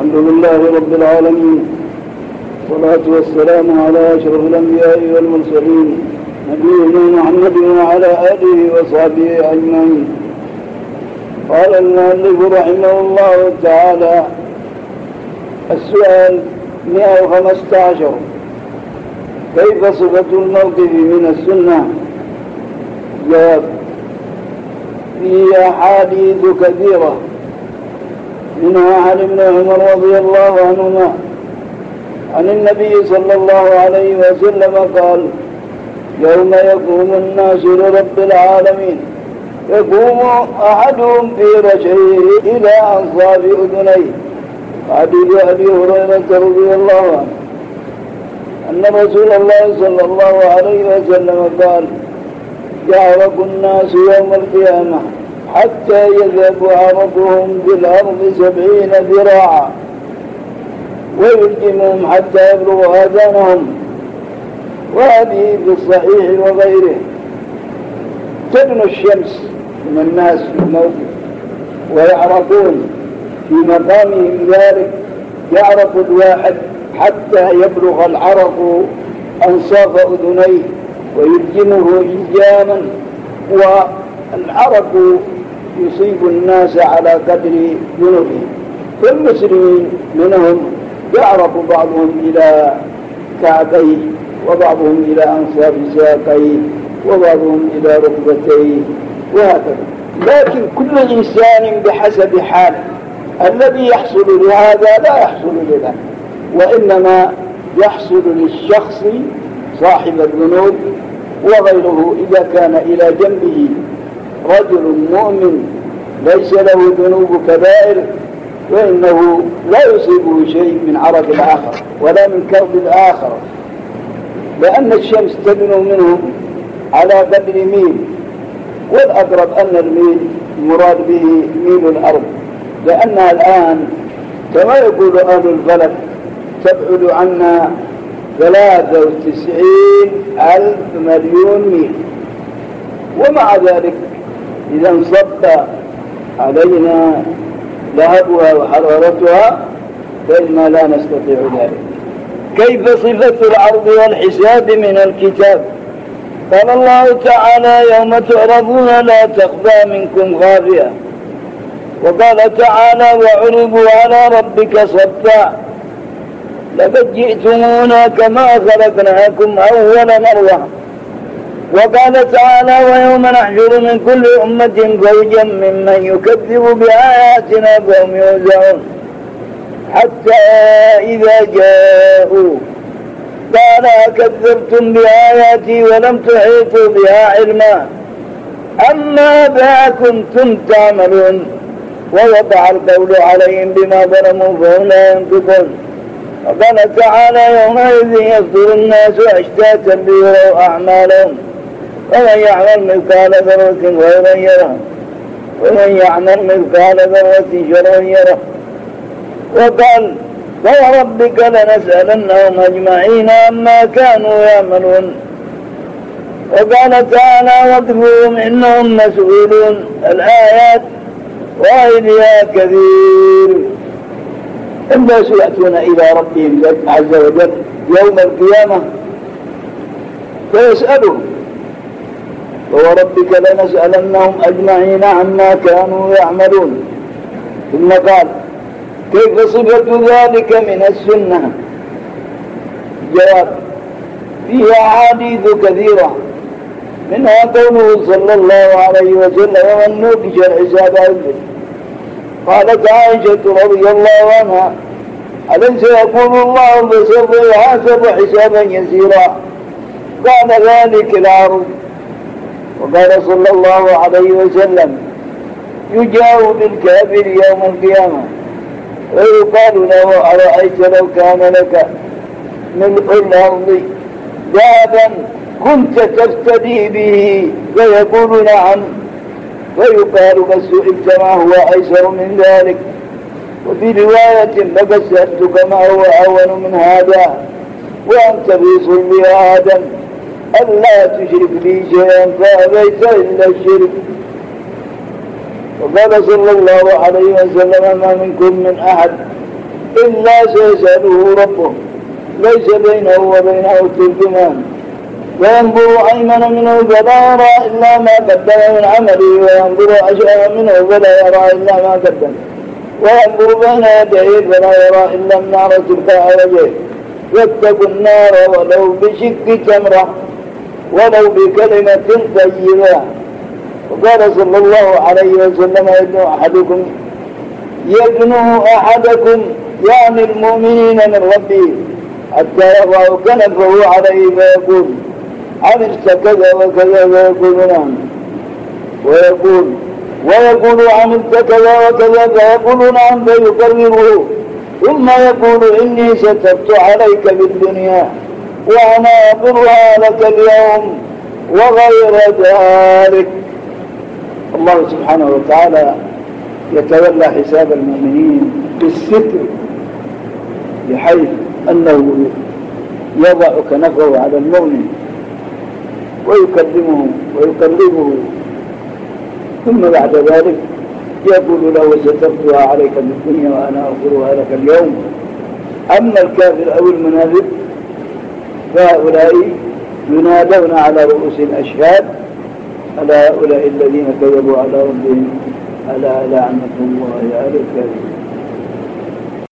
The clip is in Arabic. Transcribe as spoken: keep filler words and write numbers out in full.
الحمد لله رب العالمين، والصلاة والسلام على أشرف الأنبياء والمرسلين نبينا محمد وعلى آله وصحبه أجمعين. قال المؤلف رحمه الله تعالى: السؤال مئة وخمسة عشر: كيف صفة الموقف من السنة؟ جواب: فيه أحاديث كثيرة، منها عن ابن عمر رضي الله عنهما عن النبي صلى الله عليه وسلم قال: يوم يقوم الناس لرب العالمين يقوم أحدهم في رجعه إلى أنصاف أذنيه. حديث أبي هريرة رضي الله عنه أن رسول الله صلى الله عليه وسلم قال: يعرق الناس يوم القيامة حتى يذهب عرقهم بالأرض سبعين ذراعا ويلجمهم حتى يبلغ آذانهم. وهذه في الصحيح وغيره. تدنو الشمس من الناس في الموقف ويعرقون في مقامهم ذلك، يعرق الواحد حتى يبلغ العرق أنصاف أذنيه ويلجمه إلجاما، والعرق يصيب الناس على قدر ذنوبهم. فالمسلمين منهم يعرق بعضهم إلى كعبيه، وبعضهم إلى أنصاف ساقيه، وبعضهم إلى ركبتيه، وهكذا. لكن كل إنسان بحسب حاله، الذي يحصل لهذا لا يحصل لذا، وإنما يحصل للشخص صاحب الذنوب وغيره إذا كان إلى جنبه رجل مؤمن ليس له ذنوب كبائر، فإنه لا يصيبه شيء من عرق الآخر ولا من كرب الآخر، لأن الشمس تدنو منهم على قدر ميل، والأقرب أن الميل المراد به ميل الأرض، لأنها الآن كما يقول أهل الفلك تبعد عنا ثلاثة وتسعين ألف مليون ميل. ومع ذلك إذا انصب علينا لهبها وحرارتها فإنا لا نستطيع ذلك. كيف صفة العرض والحساب من الكتاب؟ قال الله تعالى: يوم تعرضون لا تخفى منكم خافية. وقال تعالى: وعرضوا على ربك صفا لقد جئتمونا كما خلقناكم أول مرة. وقال تعالى: ويوم نحشر من كل أمة فوجا ممن يكذب بآياتنا فهم يوزعون حتى إذا جاءوا قال: أكذبتم بآياتي ولم تحيطوا بها علما أما ما كنتم تعملون. ووقع القول عليهم بما ظلموا فهم لا ينطقون. وقال تعالى: يومئذ يصدر الناس أشتاتا ليروا أعمالهم ومن يعمل مثقال ذرة خيرا يره ومن يعمل مثقال ذرة شرا يره. وقال: فوربك لنسألنهم أجمعين عما كانوا يعملون. وقال تعالى: وقفوهم إنهم مسؤولون. الآيات وغيرها كثير. الناس يأتون إلى ربهم عز وجل يوم القيامة فيسألهم: فوربك لنسألنهم أجمعين عما كانوا يعملون. ثم قال: كيف صفة ذلك من السنة؟ جواب: فيها أحاديث كثيرة، منها قوله صلى الله عليه وسلم: ومن نوقش الحساب عنده. قالت عائشة رضي الله عنها: أليس يقول الله فسوف يحاسب حسابا يسيرا؟ قال: ذلك العرض. وقال صلى الله عليه وسلم: يجاء بالكافر يوم القيامة ويقال له: أرأيت لو كان لك ملء الأرض ذهبا كنت تفتدي به؟ فيقول: نعم. ويقال: بس سئلت ما هو أيسر من ذلك. وفي رواية: لقد سألتك ما هو أول من هذا وأنت في صلب آدم ألا تشرك بي شيئا فأبيت إلا الشرك. وقال صلى الله عليه وسلم: ما منكم من أحد إلا سيسأله ربه ليس بينه وبينه ترجمان، وينظر أيمن منه فلا يرى إلا ما قدم من عمله، وينظر أشأم منه فلا يرى إلا ما قدم، وينظر بين يديه فلا يرى إلا النار تلقاء وجهه. واتقوا النار ولو بشق تمرة ولو بكلمة طيبة. وقال صلى الله عليه وسلم: يدنو أحدكم يدنو أحدكم يعني المؤمنين من ربه حتى يضع كنفه عليه فيقول: عملت كذا وكذا، فيقول: نعم، ويقول ويقول عملت كذا وكذا، فيقول: نعم، فيكرره، ثم يقول: إني سترت عليك بالدنيا وأنا أغفرها لك اليوم وغير ذلك. الله سبحانه وتعالى يتولى حساب المؤمنين بالستر، بحيث أنه يضع كنفه على المؤمن ويكلمه ويقلبه، ثم بعد ذلك يقول له: سترتها عليك بالدنيا وأنا أغفرها لك اليوم. أما الكافر أو المنافق فهؤلاء ينادون على رؤوس الأشهاد: ألا هؤلاء الذين كذبوا على ربهم ألا لعنة الله على الكافرين.